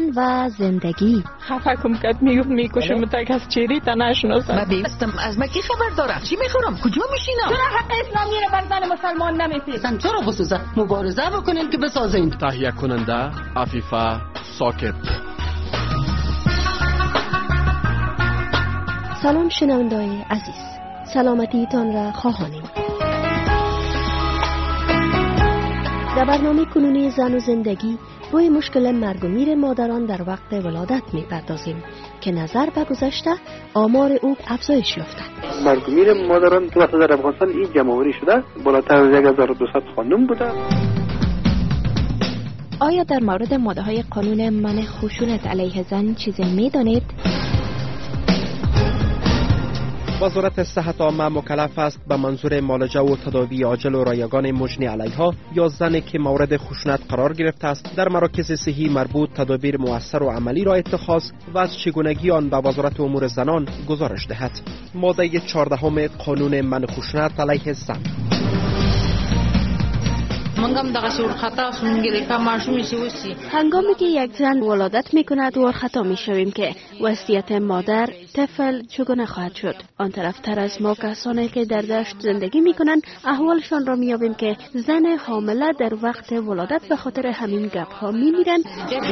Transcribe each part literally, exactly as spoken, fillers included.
زن و زندگی. خفه کم کت میگفت میکشه متک از چیری تا نشناسم. من بیستم از من کی خبر داره؟ چی میخورم؟ کجا میشینم؟ چرا حق اسلامی رو بر زن مسلمان نمیپید؟ چرا بسوزه؟ مبارزه بکنین که بسازین. تهیه کننده عفیفه ساکت. سلام شنونده‌های عزیز، سلامتیتان را خواهانیم. در برنامه کنونی زن و زندگی روی مشکل مرگ و میر مادران در وقت ولادت می‌پردازیم که نظر به گذشته آمار او افزایش یافته. مرگ و میر مادران تو وقت در افغانستان این جمع‌آوری شده، بالاتر از هزار و دویست خانم بوده. آیا در مورد ماده‌های قانون منع خشونت علیه زن چیزی می‌دانید؟ وزارت صحت عامه مکلف است به منظور معالجه و تداوی عاجل و رایگان مجنی علیها یا زنی که مورد خشونت قرار گرفته است در مراکز صحی مربوط تدابیر مؤثر و عملی را اتخاذ و از چگونگی آن به وزارت امور زنان گزارش دهد. ماده چهاردهم قانون منع خشونت علیه زن. هنگامی که یک زن ولادت می کند ورخطا می شویم که وصیت مادر طفل چگونه خواهد شد. آن طرف تر از ما کسانی که در دشت زندگی می کنند احوالشان را می یابیم که زن حامله در وقت ولادت به خاطر همین گپ ها می میرند.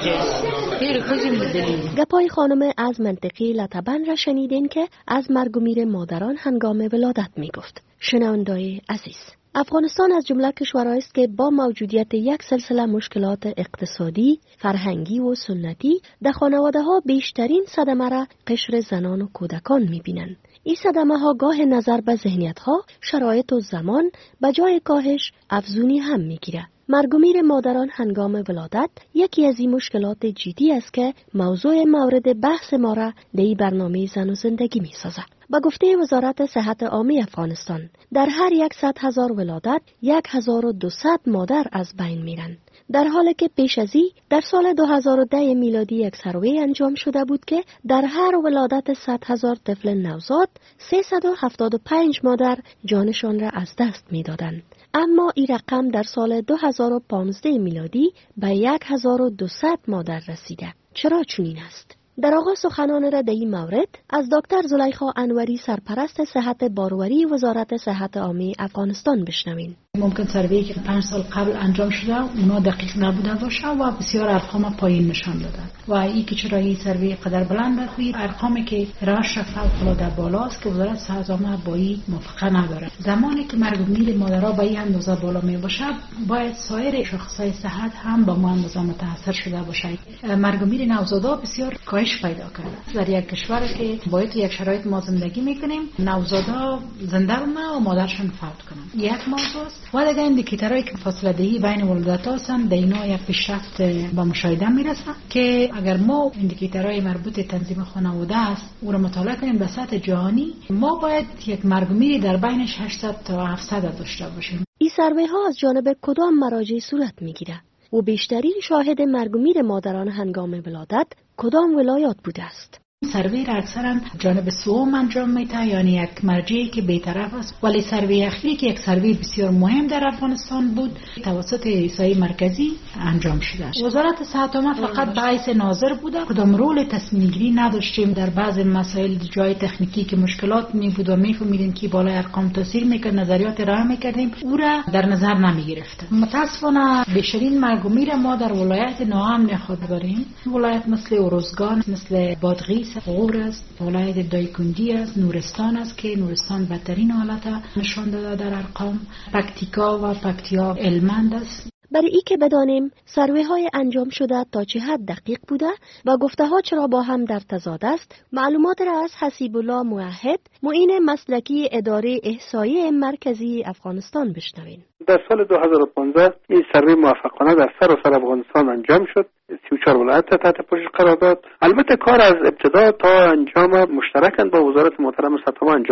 گپای خانم از منطقه لطبن را شنیدین که از مرگ و میر مادران هنگام ولادت می گفت. شنونده‌های عزیز، افغانستان از جمله کشورهایی است که با موجودیت یک سلسله مشکلات اقتصادی، فرهنگی و سنتی در خانواده‌ها بیشترین صدمه را قشر زنان و کودکان می‌بینند. این صدمه ها گاه نظر به ذهنیت‌ها، شرایط و زمان به جای کاهش افزونی هم می‌گیرد. مرگ و میر مادران هنگام ولادت یکی از این مشکلات جدی است که موضوع مورد بحث ما را در این برنامه زن و زندگی می‌سازد. با گفته وزارت صحت عامه افغانستان در هر صد هزار ولادت هزار و دویست مادر از بین میرند، در حالی که پیش از این در سال دو هزار و ده میلادی یک سروی انجام شده بود که در هر ولادت صد هزار طفل نوزاد سیصد و هفتاد و پنج مادر جانشان را از دست میدادند. اما این رقم در سال دو هزار و پانزده میلادی به هزار و دویست مادر رسیده. چرا چنین است؟ در آغاز سخنان را در این مورد از دکتر زلیخا انوری سرپرست صحت باروری وزارت صحت عامه افغانستان بشنویم. ممکن سروی که پنج سال قبل انجام شده اونا دقیق نبوده باشه و بسیار ارقام پایین نشان دادن و این که چرا این سروی قدر بلند است، ارقامی که راش فوق العاده بالاست که وزارت صحت عامه با این موافقه نداره. زمانی که مرگ و میر مادرها با این اندازه بالا می باشه باید سایر شاخصهای صحت هم با ما اندازه متاثر شده باشه. مرگ و میر نوزادا بسیار کاهش پیدا کرده در یک کشور که باید یک شرایط ما زندگی میکنیم، نوزادا زنده بمونه و مادرشون فوت کنن. یک موضوع است. و دیگه اندیکیتورایی که فاصله دهی بین ولادت هستند، در اینا یک پیشرفت با مشاهده میرسه که اگر ما اندیکیتورهای مربوط تنظیم خانواده است او را مطالعه کنیم به سطح جهانی، ما باید یک مرگ و میر در بینش هشتصد تا هفتصد داشته باشیم. این سروی ها از جانب کدام مراجع صورت میگیره و بیشترین شاهد مرگ و میر مادران هنگام ولادت کدام ولایات بوده است؟ سروی را اکثرا جانب سوم انجام میده، یعنی یک مرجعی که بی‌طرف است، ولی سروی اخیری که یک سروی بسیار مهم در افغانستان بود توسط ایسای مرکزی انجام شده. وزارت صحت عامه فقط باعث ناظر بوده، کدام رول تصمیم گیری نداشتیم در بعض مسائل جای تکنیکی که مشکلات می بود و میفهمیدیم که بالای ارقام تاثیر میکرد، نظریات ارائه میکردیم، او را در نظر نمی گرفت. متاسفانه بیشترین مرگ و میر ما در ولایت ناامن خود داریم، ولایت مثل اروزگان، مثل بادغیس، غور است، ولایت دایکندی است، نورستان است که نورستان بدترین حالت نشان داده در ارقام، پکتیکا و پکتیا هلمند است. برای ای که بدانیم سروی های انجام شده تا چه حد دقیق بوده و گفته ها چرا با هم در تضاد است، معلومات را از حسیب الله موحد، معین مسلکی اداره احصایی مرکزی افغانستان بشنوین. در سال دو هزار و پانزده این سروی موفقانه در سراسر افغانستان انجام شد، سی و چهار ولایت تحت پوشش قرار داد. البته کار از ابتدا تا انجام مشترکاً با وزارت محترم صحت عامه انجام شد.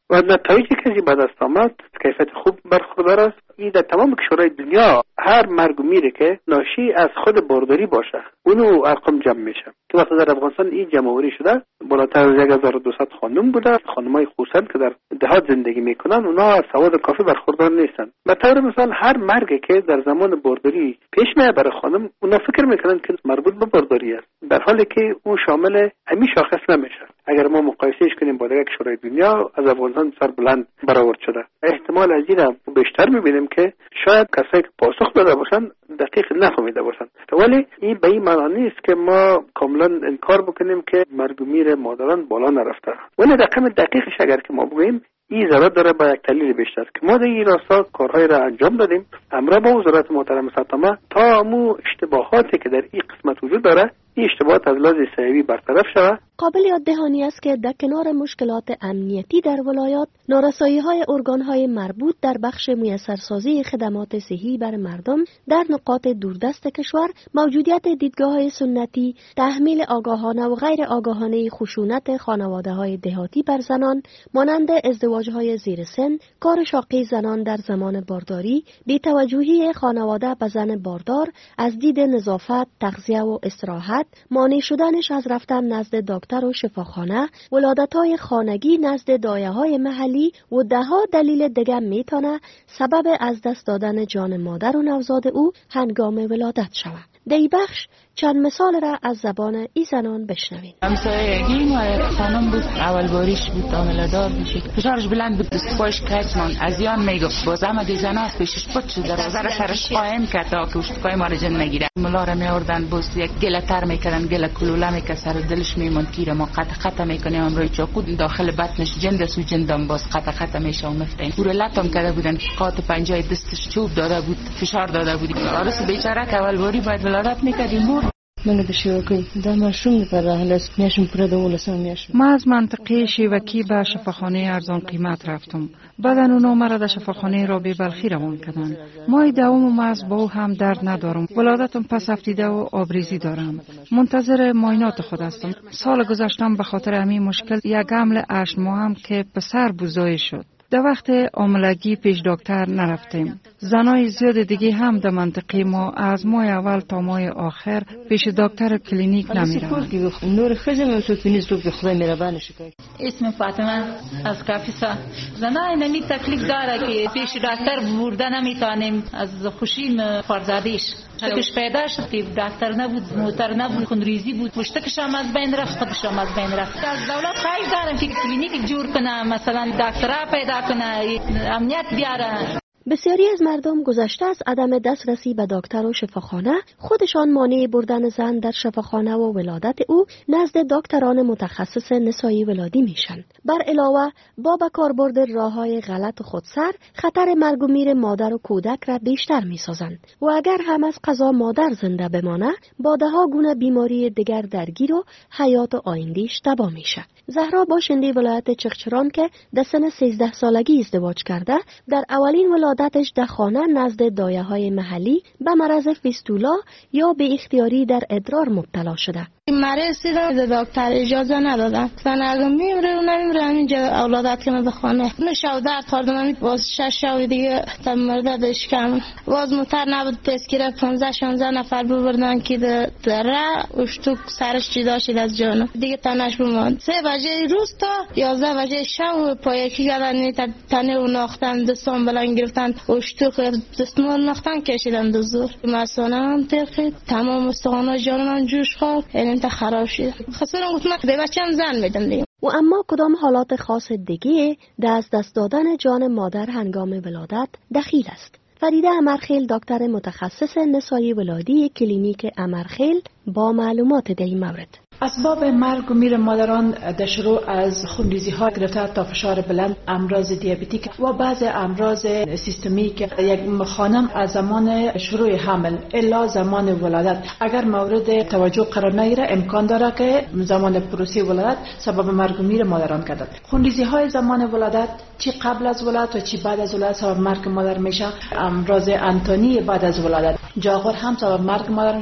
و نتایجی که به دست آمد کیفیت خوب برخوردار است. این در تمام کشورهای دنیا هر مرگ و میره که ناشی از خود بارداری باشه اونو ارقام جمع میشه. که وقتی در افغانستان این جمع‌آوری شده بالاتر از یک هزار و دویست خانم بوده. خانمای خصوصا که در دهات زندگی میکنن اونا از سواد کافی برخوردار نیستن. به طور مثال هر مرگی که در زمان بارداری پیش میاد برای خانم اونا فکر میکنن که مربوط به بارداری است، در حالی که اون شامل همین شاخص نمیشه. اگر ما مقایسهش کنیم با دیگر کشورهای دنیا از افغانستان بسیار بلند برآورد شده. احتمال از این بیشتر میبینیم که شاید کسایی که پاسخ داده باشن دقیق نفهمیده باشن. ولی این به این معنی نیست که ما کاملا انکار بکنیم که مرگ و میر مادران بالا نرفته. ولی رقم دقیقش اگر که ما بگوییم این ضرورت داره با یک تحلیل بیشتر که ما در این راستا کارهای را انجام دادیم همراه با وزارت محترم ساتما تا امو اشتباهاتی که در این قسمت وجود داره این اشتباهات از لحاظ صحیحی برطرف شود. قابل یاد دهانی است که در کنار مشکلات امنیتی در ولایات، نارسایی‌های ارگان‌های مربوط در بخش میسرسازی خدمات صحی بر مردم در نقاط دوردست کشور، موجودیت دیدگاه‌های سنتی، تحمیل آگاهانه و غیر آگاهانه خشونت خانواده‌های دهاتی بر زنان، مانند ازدواج‌های زیر سن، کار شاقی زنان در زمان بارداری، بی‌توجهی خانواده به زن باردار از دید نظافت، تغذیه و استراحت، مانع شدنش از رفتن نزد دکتر و شفاخانه، ولادت‌های خانگی نزد دایه‌های محلی و ده‌ها دلیل دیگر میتونه سبب از دست دادن جان مادر و نوزاد او هنگام ولادت شود. دی بخش چند مثال را از زبان ای زنان بشنوین. همسایگی و خانم بود، اول باریش بود، عامله‌دار بود، فشارش بلند بود، دستپایش کچمان از یان میگفت باز همه دی زن هست پیشش پت شد، دروازه را سرش قایم کرد تا که اشتکای ما را جن نگیره. ملا را میاردن باز یک گله تر میکردن، گله کلوله میکرد، سر دلش میموند کیره ما قطع قطع میکنیم امروی چاقو داخل بطنش جند سو جندم باز قطع قطع میشه و مفتین. پور لطم کرده بودن، قاط پنجای دستش چوب داده بود، فشار داده بود. عروس بیچاره که اول باری باید ولادت میکردیم مور من به شوکی دا ماشوم پر راهلس میشم پر دولسم میشم. ما از منطقه شیوکی به شفاخانه ارزان قیمت رفتم. بعدن اونا مرا در شفاخانه رابعه بلخی روان کردن. مای دوم ما از با هم درد ندارم. ولادتم پس هفتیده و آبریزی دارم. منتظر معاینات خود هستم. سال گذشتم به خاطر همین مشکل یک حمل هشت ماهم که پسر بزای شد. در وقت عاملگی پیش دکتر نرفتیم. زنای زیاد دیگه هم در منطقه ما از ماه اول تا ماه آخر پیش دکتر کلینیک نمیرن. نور خزم تو فینیس تو به خدا میربان شکایت. اسم فاطمه از کافیسا. زنای نمی تکلیف داره که پیش دکتر برده نمیتونیم از خوشیم فرزادیش. چکش پیدا شد که دکتر نبود، موتر نبود، خونریزی بود، مشتکش هم از بین رفت، خودش هم از بین رفت. از دولت خواهش دارم که کلینیک جور کنه، مثلا دکترها پیدا کنه، امنیت بیاره. بسیاری از مردم گذشته از عدم دسترسی به دکتر و شفاخانه خودشان مانع بردن زن در شفاخانه و ولادت او نزد دکتران متخصص نسایی ولادی میشن. بر علاوه با به کاربرد راههای غلط و خودسر خطر مرگ و میر مادر و کودک را بیشتر میسازند و اگر هم از قضا مادر زنده بمانه با ده ها گونه بیماری دیگر درگیر و حیات و آینده‌اش تباه میشه. زهرا باشنده ولایت چغچران که در سن سیزده سالگی ازدواج کرده در اولین ولادتش در خانه نزد دایه های محلی به مرض فیستولا یا به اختیاری در ادرار مبتلا شده. مریض دیدم دکتر اجازه ندادن. زن اگه میمره و نمیمره همینجا اولادت کنه به خانه. من شو درد خوردم باز شش شو دیگه تا مرددش کم. باز موتر نبود تسکیره پانزده شانزده نفر ببردن که دره اشتوک سرش جدا شد از جانو. دیگه تنش بماند. سه بجه روز تا یازده بجه شب پایکی کردن تنه و ناختن دستان بلند گرفتن اشتوک دستمال ناختن کشیدن دو زور. مسانه هم ترخید تمام استخوان‌ها جانم جوش خورد. تا خراب شد. خسرم گفتم به بچه‌م زن بدم دیگه. و اما کدام حالات خاص دیگه در از دست دادن جان مادر هنگام ولادت دخیل است؟ فریده امرخیل دکتر متخصص نسایی ولادی کلینیک امرخیل با معلومات در این مورد. اسباب مرگ و میر مادران در شروع از خونریزی ها گرفته تا فشار بلند، امراض دیابتیک و بعض امراض سیستمیک. یک خانم از زمان شروع حمل الا زمان ولادت اگر مورد توجه قرار نگیره امکان داره که زمان پروسه ولادت سبب مرگ و میر مادران گردد. خونریزی های زمان ولادت چی قبل از ولادت و چی بعد از ولادت سبب مرگ مادر میشه. امراض انتانی بعد از ولادت، جاغور هم سبب مرگ مادر میشه.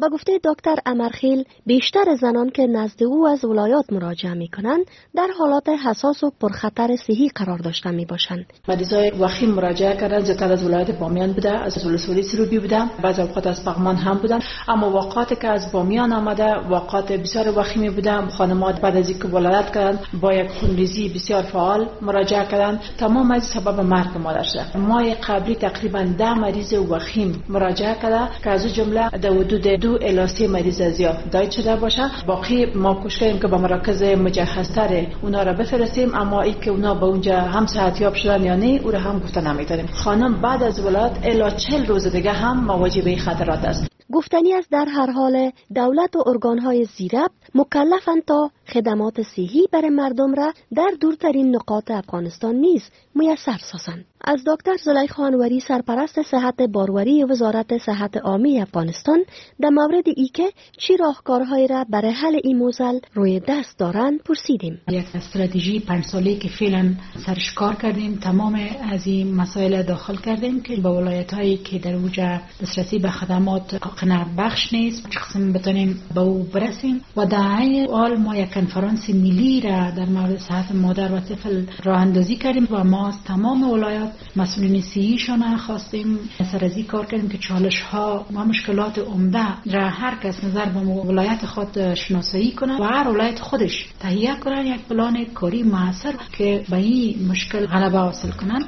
با گفته دکتر امرخیل، بیشتر زنان که نزد او از ولایات مراجعه می کنند در حالات حساس و پرخطر صحی قرار داشته می باشند. مریضای وخیم مراجعه کردن، زیادتر از ولایت بامیان بوده، از ولسوالی سروبی بوده، بعضی اوقات از پغمان هم بودن، اما واقعاتی که از بامیان آمده واقعات بسیار وخیمی بوده. خانمات بعد از اینکه ولادت کردند با یک خونریزی بسیار فعال مراجعه کردند، تمام از سبب مرگ مادر شده. ماه قبلی تقریبا ده مریض وخیم مراجعه کرده که از جمله در حدود دو الی سه مریض زیاد داید شده باشه. باقی ما کوشش کردیم که به مراکز مجهزتر اونا را بفرستیم، اما ای که اونا به اونجا هم صحتیاب شدن یا نه او را هم گفته نمیتونیم. خانم بعد از ولادت الی چهل روز دیگه هم مواجه به خطرات است. گفتنی است در هر حال دولت و ارگانهای زیربط مکلفند تا خدمات صحی برای مردم را در دورترین نقاط افغانستان نیز میسر سازند. از دکتر زلیخا انوری سرپرست صحت باروری وزارت صحت عامه افغانستان در مورد ای که چی راهکارهایی را برای حل این موزل روی دست دارند پرسیدیم. یک استراتژی پنج ساله که فعلا سرش کار کردیم، تمام از این مسائل داخل کردیم که با ولایت‌هایی که در اوجه دسترسی به خدمات قناعت بخش نیست چه قسم بتونیم به او برسیم. و در این حال ما یک کنفرانس ملی را در مورد صحت مادر و طفل راه اندازی کردیم و ما از تمام ولایات مسئولین صحیشان خواستیم سرازی کار کردیم که چالش ها و مشکلات عمده را هر کس نظر به ولایت خود شناسایی کنه و هر ولایت خودش تهیه کنه یک پلان کاری موثر که به این مشکل غلبه حاصل کنن.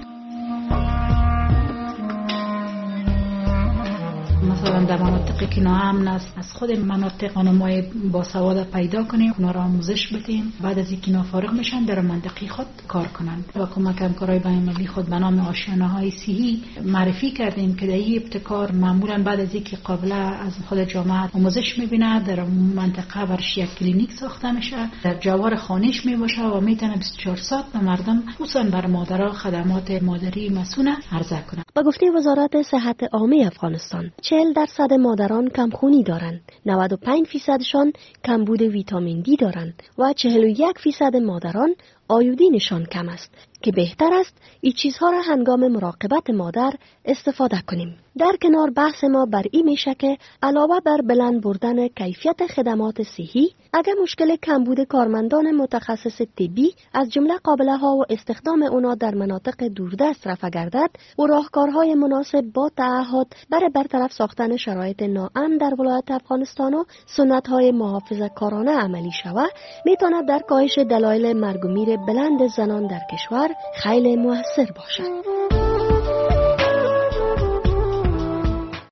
مثلا در مناطقی که ناامن است از خود مناطق خانم‌های باسواد پیدا کنیم، اونا را آموزش بدیم، بعد از اینکه فارغ میشن در منطقه خود کار کنند. و کمک همکارای بین‌المللی خود به نام آشیانه‌های صحی معرفی کردیم که در این ابتکار معمولا بعد از اینکه قابله از خود جامعه آموزش میبینه در منطقه برش یک کلینیک ساخته میشه، در جوار خانه‌اش میباشه و میتونه بیست و چهار ساعت به مردم خصوصا بر مادرها خدمات مادری مسونه عرضه کنه. با گفته وزارت صحت عامه افغانستان چهل درصد مادران کمخونی دارند، نود و پنج فیصدشان کمبود ویتامین دی دارند و چهل و یک فیصد مادران آیودینشان کم است که بهتر است این چیزها را هنگام مراقبت مادر استفاده کنیم. در کنار بحث ما بر این میشه که علاوه بر بلند بردن کیفیت خدمات صحی، اگر مشکل کمبود کارمندان متخصص طبی از جمله قابله ها و استخدام اونا در مناطق دوردست رفع گردد و راهکارهای مناسب با تعهد برای برطرف ساختن شرایط ناامن در ولایت افغانستان و سنت های محافظه کارانه عملی شود، میتواند در کاهش دلایل مرگ و میر بلند زنان در کشور خیلی موثر باشد.